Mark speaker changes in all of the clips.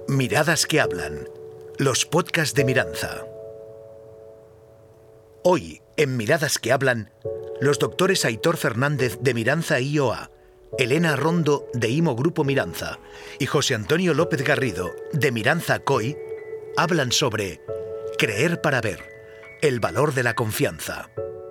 Speaker 1: Miradas que hablan. Los podcasts de Miranza. Hoy, en Miradas que hablan, los doctores Aitor Fernández de Miranza IOA, Elena Rondo de IMO Grupo Miranza y José Antonio López Garrido de Miranza COI hablan sobre creer para ver, el valor de la confianza.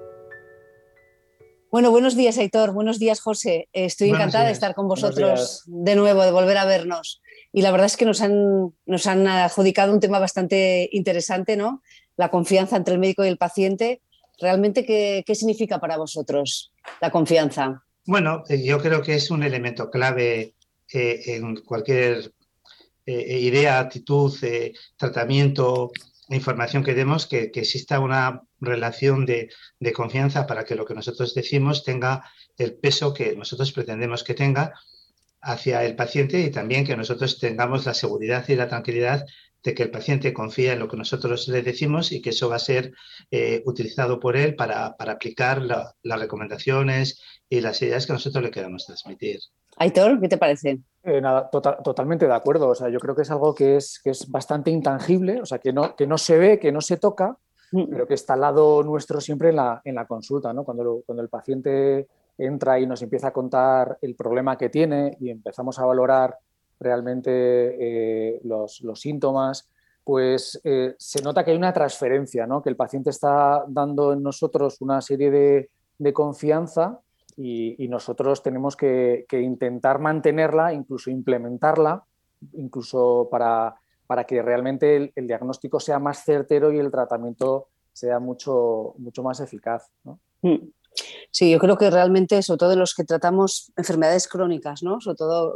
Speaker 2: Bueno, buenos días, Aitor. Buenos días, José. Estoy encantada de estar con vosotros de nuevo, de volver a vernos. Y la verdad es que nos han adjudicado un tema bastante interesante, ¿no? La confianza entre el médico y el paciente. ¿Realmente qué significa para vosotros la confianza?
Speaker 3: Bueno, yo creo que es un elemento clave en cualquier idea, actitud, tratamiento, información que demos, que exista una relación de confianza para que lo que nosotros decimos tenga el peso que nosotros pretendemos que tenga hacia el paciente, y también que nosotros tengamos la seguridad y la tranquilidad de que el paciente confía en lo que nosotros le decimos y que eso va a ser utilizado por él para aplicar las recomendaciones y las ideas que nosotros le queramos transmitir.
Speaker 2: Aitor, ¿qué te parece?
Speaker 4: Totalmente de acuerdo. O sea, yo creo que es algo que es bastante intangible, o sea, que no se ve, que no se toca, pero que está al lado nuestro siempre en la consulta, ¿no? Cuando el paciente entra y nos empieza a contar el problema que tiene y empezamos a valorar realmente los síntomas, pues se nota que hay una transferencia, ¿no? Que el paciente está dando en nosotros una serie de confianza y nosotros tenemos que intentar mantenerla, incluso implementarla, incluso para que realmente el diagnóstico sea más certero y el tratamiento sea mucho más eficaz, ¿no?
Speaker 2: Sí, yo creo que realmente, sobre todo en los que tratamos enfermedades crónicas, ¿no? Sobre todo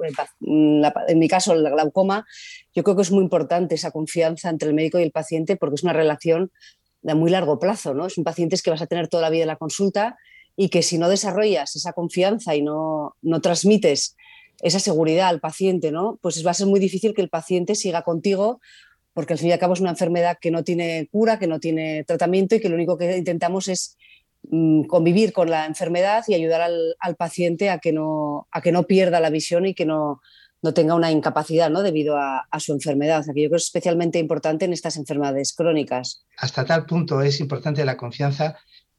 Speaker 2: en mi caso, el glaucoma, yo creo que es muy importante esa confianza entre el médico y el paciente, porque es una relación de muy largo plazo, ¿no? Son pacientes que vas a tener toda la vida en la consulta y que si no desarrollas esa confianza y no transmites esa seguridad al paciente, ¿no? Pues va a ser muy difícil que el paciente siga contigo, porque al fin y al cabo es una enfermedad que no tiene cura, que no tiene tratamiento y que lo único que intentamos es convivir con la enfermedad y ayudar al paciente a que no pierda la visión y que no tenga una incapacidad, ¿no? Debido a su enfermedad. O sea, que yo creo que es especialmente importante en estas enfermedades crónicas.
Speaker 3: Hasta tal punto es importante la confianza.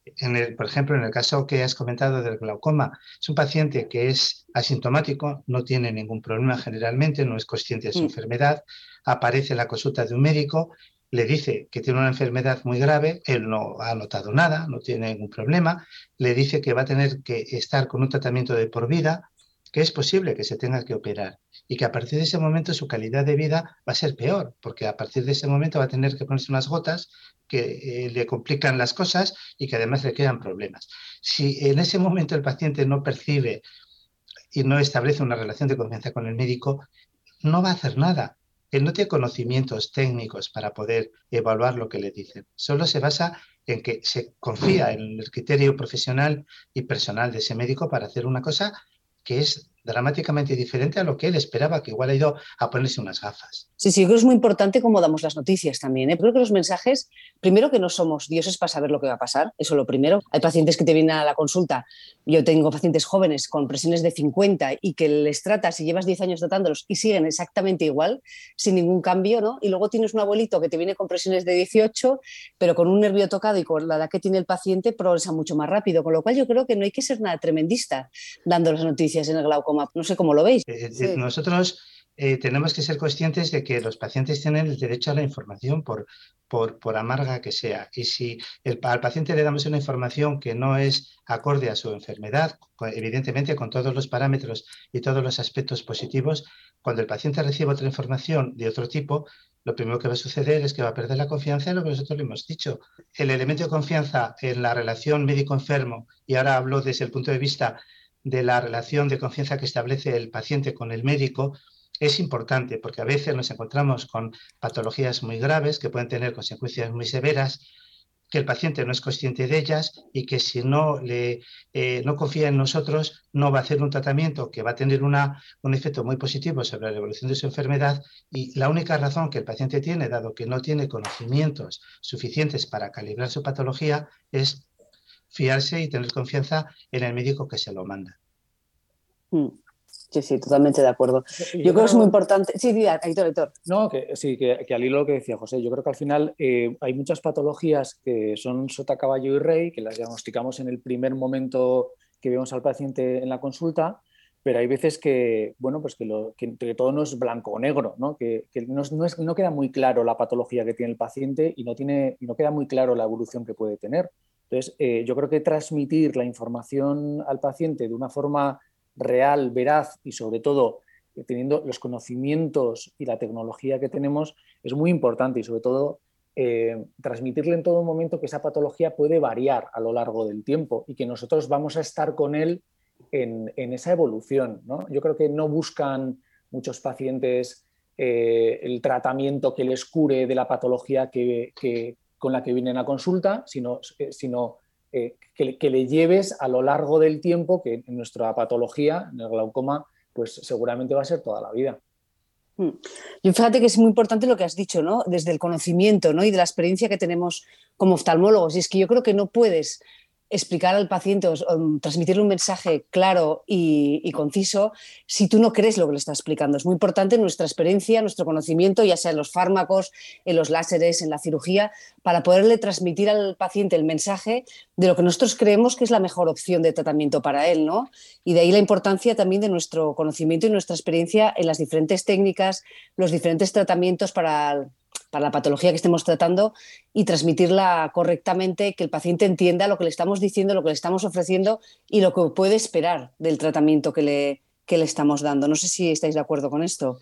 Speaker 3: Por ejemplo, en el caso que has comentado del glaucoma, es un paciente que es asintomático, no tiene ningún problema generalmente, no es consciente de su enfermedad, aparece en la consulta de un médico, le dice que tiene una enfermedad muy grave, él no ha notado nada, no tiene ningún problema, le dice que va a tener que estar con un tratamiento de por vida, que es posible que se tenga que operar y que a partir de ese momento su calidad de vida va a ser peor, porque a partir de ese momento va a tener que ponerse unas gotas que le complican las cosas y que además le crean problemas. Si en ese momento el paciente no percibe y no establece una relación de confianza con el médico, no va a hacer nada. Él no tiene conocimientos técnicos para poder evaluar lo que le dicen. Solo se basa en que se confía en el criterio profesional y personal de ese médico para hacer una cosa que es dramáticamente diferente a lo que él esperaba, que igual ha ido a ponerse unas gafas.
Speaker 2: Sí, yo creo que es muy importante cómo damos las noticias también, ¿eh? Creo que los mensajes, primero que no somos dioses para saber lo que va a pasar, eso lo primero. Hay pacientes que te vienen a la consulta, yo tengo pacientes jóvenes con presiones de 50 y que les tratas y llevas 10 años tratándolos y siguen exactamente igual, sin ningún cambio, ¿no? Y luego tienes un abuelito que te viene con presiones de 18, pero con un nervio tocado y con la edad que tiene el paciente progresa mucho más rápido, con lo cual yo creo que no hay que ser nada tremendista dando las noticias en el glaucoma. No sé cómo lo veis.
Speaker 3: Sí. Nosotros tenemos que ser conscientes de que los pacientes tienen el derecho a la información por amarga que sea. Y si al paciente le damos una información que no es acorde a su enfermedad, evidentemente con todos los parámetros y todos los aspectos positivos, cuando el paciente recibe otra información de otro tipo, lo primero que va a suceder es que va a perder la confianza en lo que nosotros le hemos dicho. El elemento de confianza en la relación médico-enfermo, y ahora hablo desde el punto de vista de la relación de confianza que establece el paciente con el médico, es importante porque a veces nos encontramos con patologías muy graves que pueden tener consecuencias muy severas, que el paciente no es consciente de ellas y que si no confía en nosotros no va a hacer un tratamiento que va a tener un efecto muy positivo sobre la evolución de su enfermedad, y la única razón que el paciente tiene, dado que no tiene conocimientos suficientes para calibrar su patología, es fiarse y tener confianza en el médico que se lo manda.
Speaker 2: Sí, sí, totalmente de acuerdo. Yo creo que es muy importante. Sí, Aitor.
Speaker 4: No, que sí, que al hilo lo que decía José, yo creo que al final hay muchas patologías que son sota, caballo y rey, que las diagnosticamos en el primer momento que vemos al paciente en la consulta, pero hay veces que, bueno, pues que todo no es blanco o negro, ¿no? Que no queda muy claro la patología que tiene el paciente y no queda muy claro la evolución que puede tener. Entonces, yo creo que transmitir la información al paciente de una forma real, veraz y sobre todo teniendo los conocimientos y la tecnología que tenemos es muy importante y sobre todo transmitirle en todo momento que esa patología puede variar a lo largo del tiempo y que nosotros vamos a estar con él en esa evolución, ¿no? Yo creo que no buscan muchos pacientes el tratamiento que les cure de la patología con la que vienen a consulta, sino que le lleves a lo largo del tiempo, que en nuestra patología, en el glaucoma, pues seguramente va a ser toda la vida.
Speaker 2: Yo fíjate que es muy importante lo que has dicho, ¿no? Desde el conocimiento, ¿no? Y de la experiencia que tenemos como oftalmólogos. Y es que yo creo que no puedes explicar al paciente o transmitirle un mensaje claro y conciso si tú no crees lo que le está explicando. Es muy importante nuestra experiencia, nuestro conocimiento, ya sea en los fármacos, en los láseres, en la cirugía, para poderle transmitir al paciente el mensaje de lo que nosotros creemos que es la mejor opción de tratamiento para él, ¿no? Y de ahí la importancia también de nuestro conocimiento y nuestra experiencia en las diferentes técnicas, los diferentes tratamientos para la patología que estemos tratando y transmitirla correctamente, que el paciente entienda lo que le estamos diciendo, lo que le estamos ofreciendo y lo que puede esperar del tratamiento que le estamos dando. No sé si estáis de acuerdo con esto.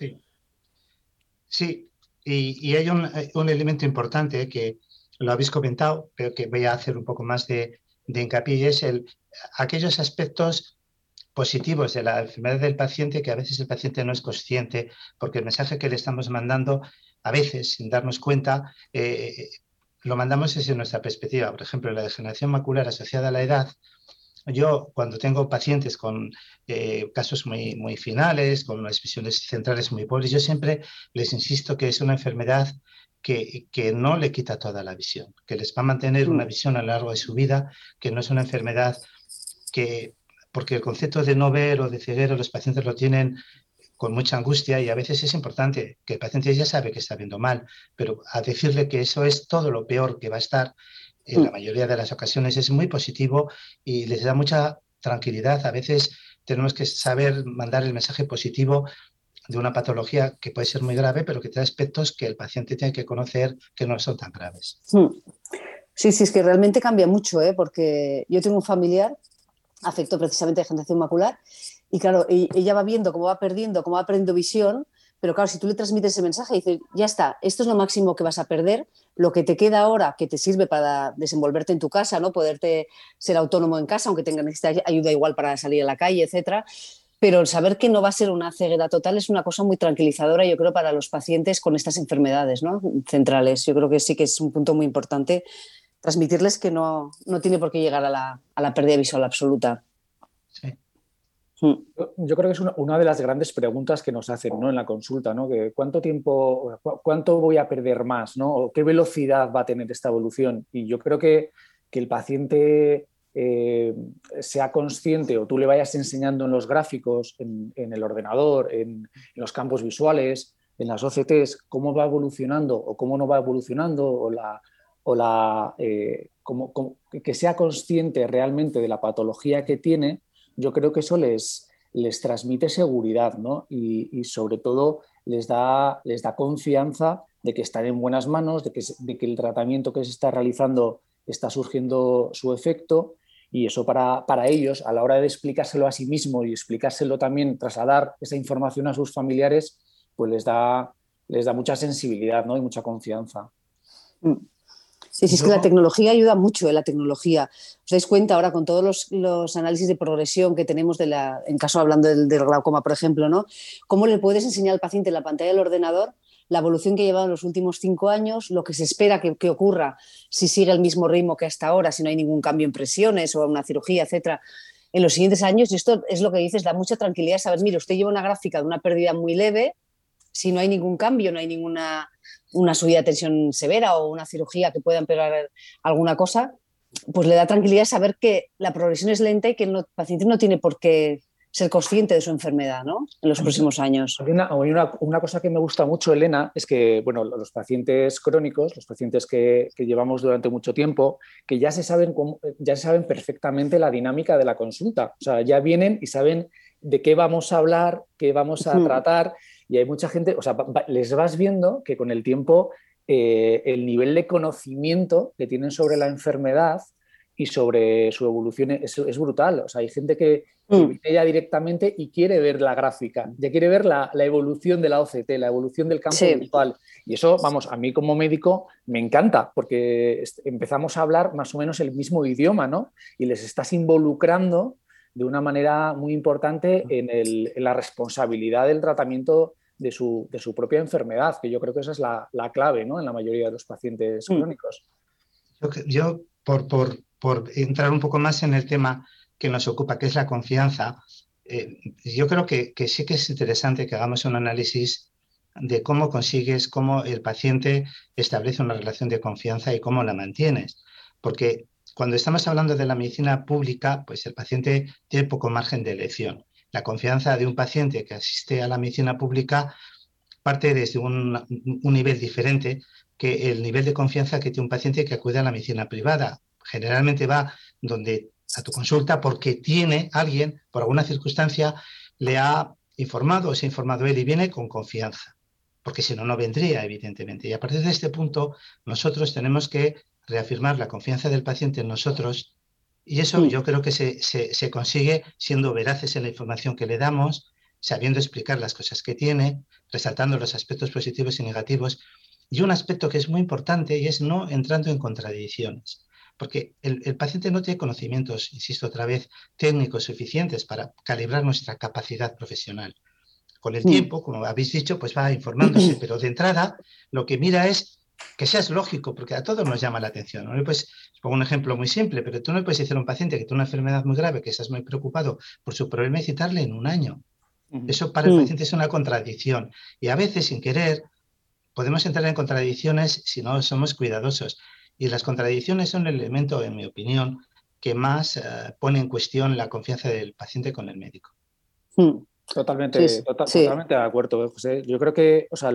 Speaker 3: Sí. Y hay un elemento importante que lo habéis comentado, pero que voy a hacer un poco más de hincapié, y es aquellos aspectos positivos de la enfermedad del paciente que a veces el paciente no es consciente, porque el mensaje que le estamos mandando, a veces, sin darnos cuenta, lo mandamos desde nuestra perspectiva. Por ejemplo, la degeneración macular asociada a la edad. Yo, cuando tengo pacientes con casos muy, muy finales, con unas visiones centrales muy pobres, yo siempre les insisto que es una enfermedad que no le quita toda la visión, que les va a mantener una visión a lo largo de su vida, que no es una enfermedad porque el concepto de no ver o de ceguera los pacientes lo tienen con mucha angustia y a veces es importante que el paciente ya sabe que está viendo mal, pero a decirle que eso es todo lo peor que va a estar, en la mayoría de las ocasiones es muy positivo y les da mucha tranquilidad. A veces tenemos que saber mandar el mensaje positivo de una patología que puede ser muy grave, pero que tiene aspectos que el paciente tiene que conocer que no son tan graves.
Speaker 2: Sí, es que realmente cambia mucho, porque yo tengo un familiar afecto precisamente de degeneración macular y claro, ella va viendo cómo va perdiendo visión, pero claro, si tú le transmites ese mensaje y dices, ya está, esto es lo máximo que vas a perder, lo que te queda ahora que te sirve para desenvolverte en tu casa, ¿no? Poderte ser autónomo en casa, aunque necesites ayuda igual para salir a la calle, etcétera. Pero el saber que no va a ser una ceguera total es una cosa muy tranquilizadora, yo creo, para los pacientes con estas enfermedades, ¿no? Centrales. Yo creo que sí que es un punto muy importante transmitirles que no tiene por qué llegar a la pérdida visual absoluta.
Speaker 3: Sí.
Speaker 4: Yo creo que es una de las grandes preguntas que nos hacen, ¿no? En la consulta, ¿no? Que ¿cuánto voy a perder más, ¿no? ¿O qué velocidad va a tener esta evolución? Y yo creo que el paciente sea consciente o tú le vayas enseñando en los gráficos, en el ordenador, en los campos visuales, en las OCTs, cómo va evolucionando o cómo no va evolucionando, que sea consciente realmente de la patología que tiene. Yo creo que eso les transmite seguridad, ¿no? Y sobre todo les da confianza de que están en buenas manos, de que el tratamiento que se está realizando está surgiendo su efecto, y eso para ellos, a la hora de explicárselo a sí mismo y explicárselo también, trasladar esa información a sus familiares, pues les da mucha sensibilidad, ¿no? Y mucha confianza.
Speaker 2: Sí, es que la tecnología ayuda mucho, la tecnología. ¿Os dais cuenta ahora con todos los análisis de progresión que tenemos, en caso hablando del glaucoma, por ejemplo, ¿no? ¿Cómo le puedes enseñar al paciente en la pantalla del ordenador la evolución que ha llevado en los últimos 5 años, lo que se espera que ocurra si sigue el mismo ritmo que hasta ahora, si no hay ningún cambio en presiones o una cirugía, etcétera, en los siguientes años? Y esto es lo que dices, da mucha tranquilidad saber, mire, usted lleva una gráfica de una pérdida muy leve, si no hay ningún cambio, no hay ninguna subida de tensión severa o una cirugía que pueda empeorar alguna cosa, pues le da tranquilidad saber que la progresión es lenta y que el paciente no tiene por qué ser consciente de su enfermedad, ¿no? En los próximos años.
Speaker 4: Hay una cosa que me gusta mucho, Elena, es que bueno, los pacientes crónicos, los pacientes que llevamos durante mucho tiempo, que ya se saben perfectamente la dinámica de la consulta. O sea, ya vienen y saben de qué vamos a hablar, qué vamos a tratar, y hay mucha gente, o sea, les vas viendo que con el tiempo el nivel de conocimiento que tienen sobre la enfermedad y sobre su evolución es brutal. O sea, hay gente que viene ya directamente y quiere ver la gráfica, ya quiere ver la evolución de la OCT, la evolución del campo visual. Y eso, vamos, a mí como médico me encanta, porque empezamos a hablar más o menos el mismo idioma, ¿no? Y les estás involucrando de una manera muy importante en la responsabilidad del tratamiento de su propia enfermedad, que yo creo que esa es la clave, ¿no? En la mayoría de los pacientes crónicos.
Speaker 3: Yo por entrar un poco más en el tema que nos ocupa, que es la confianza, yo creo que sí que es interesante que hagamos un análisis de cómo el paciente establece una relación de confianza y cómo la mantienes. Porque cuando estamos hablando de la medicina pública, pues el paciente tiene poco margen de elección. La confianza de un paciente que asiste a la medicina pública parte desde un nivel diferente que el nivel de confianza que tiene un paciente que acude a la medicina privada. Generalmente va a tu consulta porque alguien, por alguna circunstancia, le ha informado o se ha informado él y viene con confianza, porque si no, no vendría, evidentemente. Y a partir de este punto, nosotros tenemos que reafirmar la confianza del paciente en nosotros, y eso yo creo que se consigue siendo veraces en la información que le damos, sabiendo explicar las cosas que tiene, resaltando los aspectos positivos y negativos. Y un aspecto que es muy importante y es no entrando en contradicciones, porque el paciente no tiene conocimientos, insisto otra vez, técnicos suficientes para calibrar nuestra capacidad profesional. Con el tiempo, como habéis dicho, pues va informándose, pero de entrada lo que mira es que seas lógico, porque a todos nos llama la atención, ¿no? Pues, os pongo un ejemplo muy simple, pero tú no puedes decir a un paciente que tiene una enfermedad muy grave, que estás muy preocupado por su problema y citarle en un año. Eso para el paciente es una contradicción, y a veces sin querer podemos entrar en contradicciones si no somos cuidadosos, y las contradicciones son el elemento, en mi opinión, que más pone en cuestión la confianza del paciente con el médico.
Speaker 4: Totalmente de acuerdo, José. Yo creo que, o sea,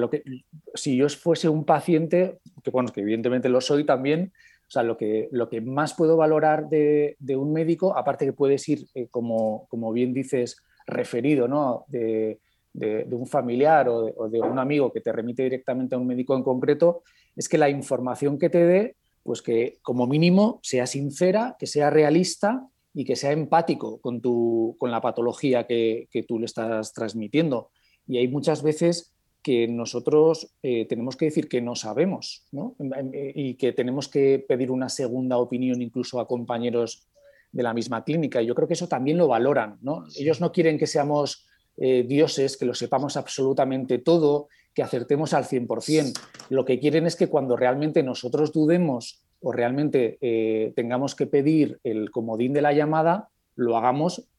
Speaker 4: si yo fuese un paciente, que bueno, que evidentemente lo soy también, o sea, lo que más puedo valorar de un médico, aparte que puedes ir, como bien dices, referido, ¿no? de un familiar o de un amigo que te remite directamente a un médico en concreto, es que la información que te dé, pues que como mínimo sea sincera, que sea realista y que sea empático con la patología que tú le estás transmitiendo. Y hay muchas veces que nosotros tenemos que decir que no sabemos, ¿no? Y que tenemos que pedir una segunda opinión incluso a compañeros de la misma clínica. Y yo creo que eso también lo valoran, ¿no? Ellos no quieren que seamos dioses, que lo sepamos absolutamente todo, que acertemos al 100%. Lo que quieren es que cuando realmente nosotros dudemos o realmente tengamos que pedir el comodín de la llamada, lo hagamos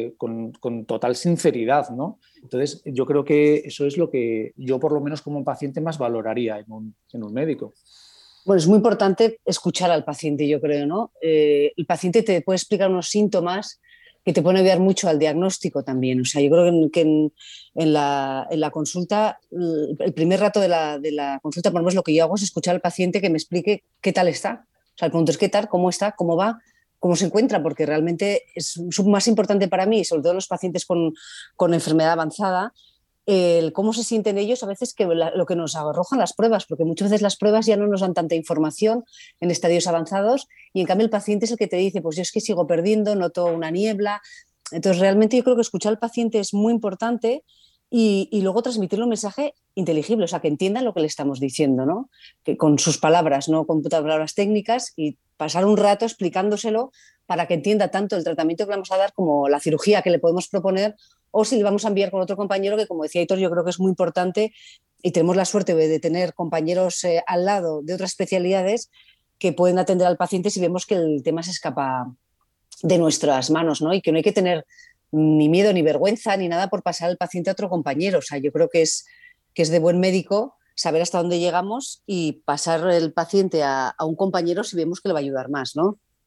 Speaker 4: con total sinceridad, ¿no? Entonces, yo creo que eso es lo que yo, por lo menos como paciente, más valoraría en un médico.
Speaker 2: Bueno, es muy importante escuchar al paciente, yo creo, ¿no? El paciente te puede explicar unos síntomas que te pueden ayudar mucho al diagnóstico también. O sea, yo creo que en la consulta, el primer rato de la consulta, por lo menos lo que yo hago es escuchar al paciente que me explique qué tal está. O sea, el punto es qué tal, cómo está, cómo va, cómo se encuentra, porque realmente es más importante para mí, sobre todo los pacientes con enfermedad avanzada, el cómo se sienten ellos a veces que lo que nos arrojan las pruebas, porque muchas veces las pruebas ya no nos dan tanta información en estadios avanzados y en cambio el paciente es el que te dice, pues yo es que sigo perdiendo, noto una niebla. Entonces realmente yo creo que escuchar al paciente es muy importante y luego transmitirle un mensaje inteligible, o sea, que entiendan lo que le estamos diciendo, ¿no? Que con sus palabras, no con palabras técnicas, y pasar un rato explicándoselo para que entienda tanto el tratamiento que le vamos a dar como la cirugía que le podemos proponer, o si le vamos a enviar con otro compañero, que como decía Aitor, yo creo que es muy importante y tenemos la suerte de tener compañeros al lado de otras especialidades que pueden atender al paciente si vemos que el tema se escapa de nuestras manos, ¿no? Y que no hay que tener ni miedo ni vergüenza ni nada por pasar al paciente a otro compañero. O sea, yo creo que es de buen médico saber hasta dónde llegamos y pasar el paciente a un compañero si vemos que le va a ayudar más, ¿no?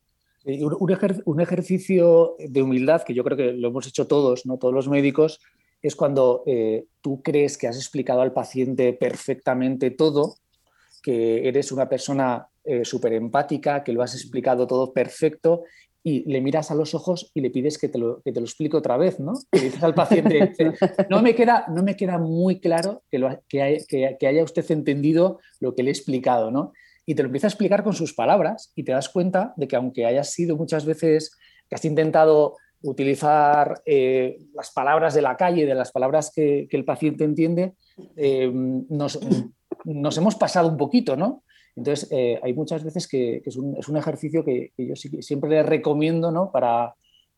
Speaker 4: Un ejercicio de humildad que yo creo que lo hemos hecho todos, ¿no? Todos los médicos, es cuando tú crees que has explicado al paciente perfectamente todo, que eres una persona súper empática, que lo has explicado todo perfecto y le miras a los ojos y le pides que te lo explique otra vez, ¿no? Le dices al paciente, no me queda muy claro que haya usted entendido lo que le he explicado, ¿no? Y te lo empieza a explicar con sus palabras y te das cuenta de que aunque hayas sido muchas veces, que has intentado utilizar las palabras de la calle, de las palabras que el paciente entiende, nos hemos pasado un poquito, ¿no? Entonces, hay muchas veces que es un ejercicio que yo siempre les recomiendo, ¿no? Para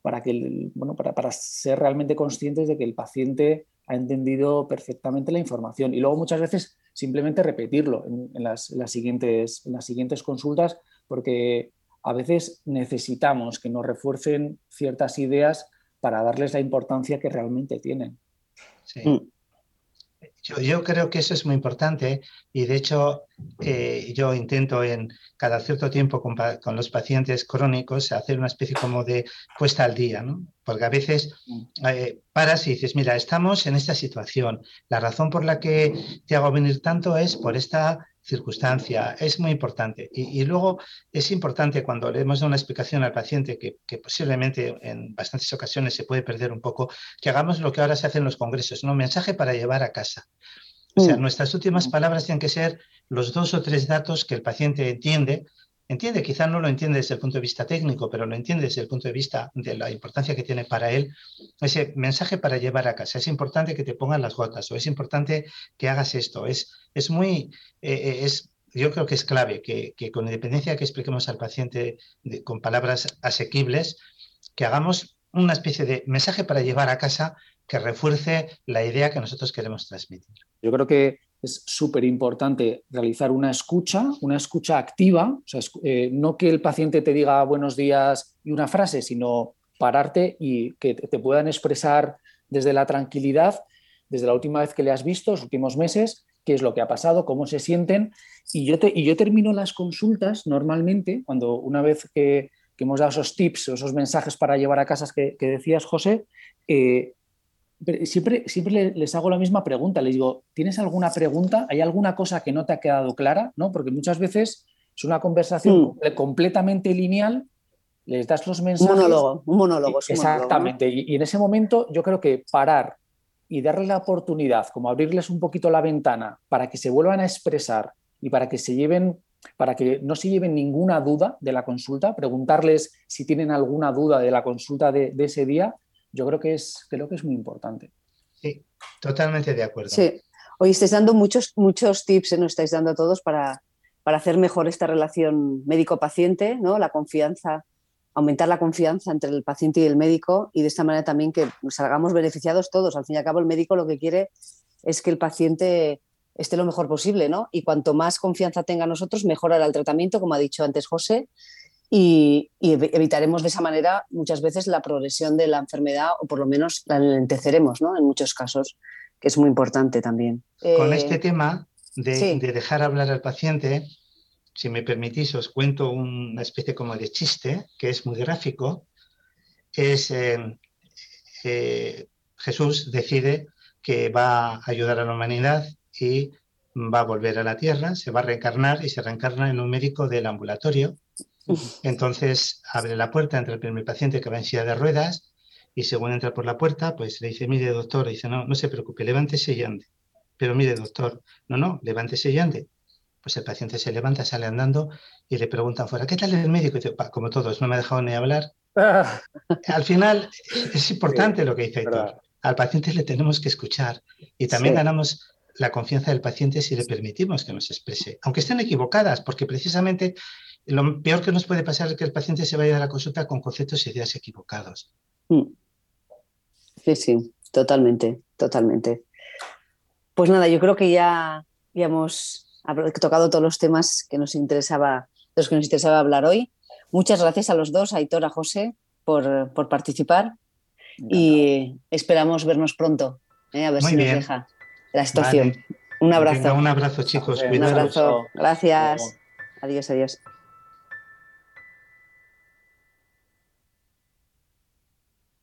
Speaker 4: ser realmente conscientes de que el paciente ha entendido perfectamente la información. Y luego muchas veces simplemente repetirlo en las siguientes consultas, porque a veces necesitamos que nos refuercen ciertas ideas para darles la importancia que realmente tienen.
Speaker 3: Sí. Yo creo que eso es muy importante y de hecho yo intento en cada cierto tiempo con los pacientes crónicos hacer una especie como de puesta al día, ¿no? Porque a veces paras y dices, mira, estamos en esta situación, la razón por la que te hago venir tanto es por esta circunstancia, es muy importante. Y luego es importante cuando le hemos dado una explicación al paciente que posiblemente en bastantes ocasiones se puede perder un poco, que hagamos lo que ahora se hace en los congresos, ¿no? Mensaje para llevar a casa. O sea, nuestras últimas palabras tienen que ser los 2 o 3 datos que el paciente entiende, quizá no lo entiende desde el punto de vista técnico, pero lo entiende desde el punto de vista de la importancia que tiene para él, ese mensaje para llevar a casa. Es importante que te pongan las gotas o es importante que hagas esto. Yo creo que es clave que con independencia de que expliquemos al paciente con palabras asequibles, que hagamos una especie de mensaje para llevar a casa que refuerce la idea que nosotros queremos transmitir.
Speaker 4: Yo creo que es súper importante realizar una escucha activa, o sea, no que el paciente te diga buenos días y una frase, sino pararte y que te puedan expresar desde la tranquilidad, desde la última vez que le has visto, los últimos meses, qué es lo que ha pasado, cómo se sienten. Y yo termino las consultas normalmente, una vez que hemos dado esos tips, esos mensajes para llevar a casa que decías, José, siempre les hago la misma pregunta. Les digo, ¿tienes alguna pregunta? ¿Hay alguna cosa que no te ha quedado clara? ¿No? Porque muchas veces es una conversación completamente lineal, les das los mensajes.
Speaker 2: Un monólogo.
Speaker 4: Exactamente.
Speaker 2: Un monólogo, ¿no?
Speaker 4: Y en ese momento yo creo que parar y darles la oportunidad, como abrirles un poquito la ventana para que se vuelvan a expresar y para que no se lleven ninguna duda de la consulta, preguntarles si tienen alguna duda de la consulta de ese día, yo creo que es muy importante.
Speaker 3: Sí, totalmente de acuerdo.
Speaker 2: Sí. Hoy estáis dando muchos tips, nos estáis dando todos para hacer mejor esta relación médico-paciente, ¿no? La confianza, aumentar la confianza entre el paciente y el médico y de esta manera también que salgamos beneficiados todos. Al fin y al cabo el médico lo que quiere es que el paciente esté lo mejor posible, ¿no? Y cuanto más confianza tenga nosotros, mejorará el tratamiento, como ha dicho antes José, y evitaremos de esa manera muchas veces la progresión de la enfermedad o por lo menos la enlenteceremos, ¿no? En muchos casos, que es muy importante también.
Speaker 3: Con este tema de dejar hablar al paciente, si me permitís, os cuento una especie como de chiste que es muy gráfico. Jesús decide que va a ayudar a la humanidad y va a volver a la Tierra, se va a reencarnar y se reencarna en un médico del ambulatorio. Entonces abre la puerta, entra el primer paciente que va en silla de ruedas y según entra por la puerta, pues le dice, mire doctor, y dice, no se preocupe, levántese y ande. Pero mire doctor, no, levántese y ande. Pues el paciente se levanta, sale andando y le preguntan fuera, ¿qué tal el médico? Y dice, como todos, no me ha dejado ni hablar. Al final es importante lo que dice Aitor. Al paciente le tenemos que escuchar y también ganamos la confianza del paciente si le permitimos que nos exprese, aunque estén equivocadas, porque precisamente lo peor que nos puede pasar es que el paciente se vaya a la consulta con conceptos y ideas equivocados.
Speaker 2: Sí, totalmente. Pues nada, yo creo que ya hemos tocado todos los temas de los que nos interesaba hablar hoy. Muchas gracias a los dos, a Aitor, a José, por participar. Y esperamos vernos pronto, a ver si nos deja la situación. Vale. Un abrazo.
Speaker 3: Venga, un abrazo, chicos.
Speaker 2: Un abrazo. Gracias. Adiós.